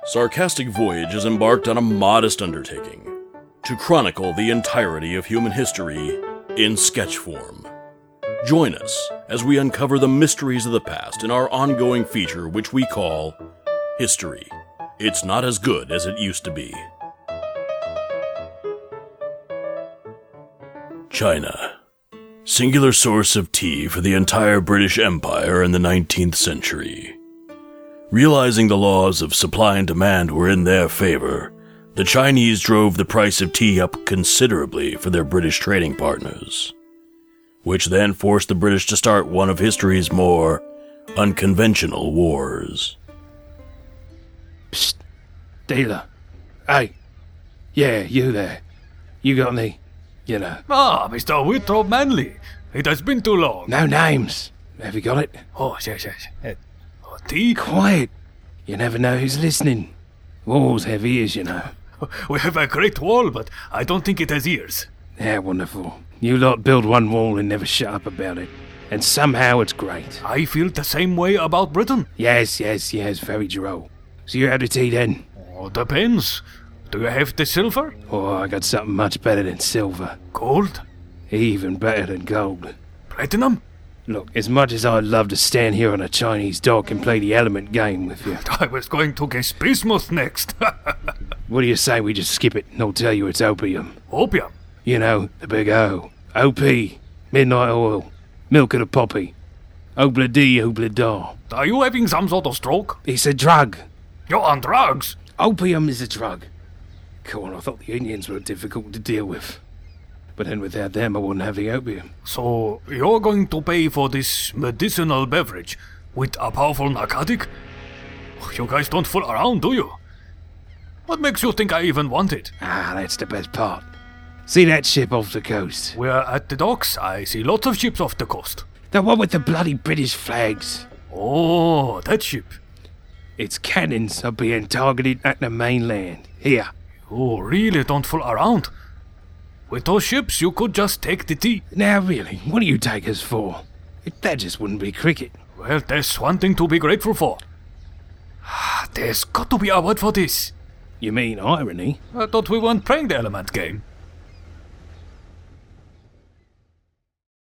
Sarcastic Voyage has embarked on a modest undertaking to chronicle the entirety of human history in sketch form. Join us as we uncover the mysteries of the past in our ongoing feature, which we call History. It's not as good as it used to be. China. Singular source of tea for the entire British Empire in the 19th century. Realizing the laws of supply and demand were in their favor, the Chinese drove the price of tea up considerably for their British trading partners, which then forced the British to start one of history's more unconventional wars. Psst, dealer. Hey, yeah, you there. You got any, Ah, Mr. Winthrop Manley. It has been too long. No names. Have you got it? Oh, yes. Tea? Quiet. You never know who's listening. Walls have ears, We have a great wall, but I don't think it has ears. Yeah, wonderful. You lot build one wall and never shut up about it. And somehow it's great. I feel the same way about Britain. Yes, very droll. So you're out of tea then? Oh, depends. Do you have the silver? Oh, I got something much better than silver. Gold? Even better than gold. Platinum? Look, as much as I'd love to stand here on a Chinese dock and play the element game with you. I was going to guess bismuth next. What do you say we just skip it and I'll tell you it's opium? Opium? You know, the big O. OP. Midnight oil. Milk of the poppy. Obla dee, obla da. Are you having some sort of stroke? It's a drug. You're on drugs? Opium is a drug. Come on, I thought the Indians were difficult to deal with. But then without them, I wouldn't have the opium. So, you're going to pay for this medicinal beverage with a powerful narcotic? You guys don't fool around, do you? What makes you think I even want it? Ah, that's the best part. See that ship off the coast? We're at the docks. I see lots of ships off the coast. The one with the bloody British flags. Oh, that ship. Its cannons are being targeted at the mainland. Here. You really don't fool around. With those ships, you could just take the tea. Now really, what do you take us for? That just wouldn't be cricket. Well, there's one thing to be grateful for. There's got to be a word for this. You mean irony? I thought we weren't playing the element game.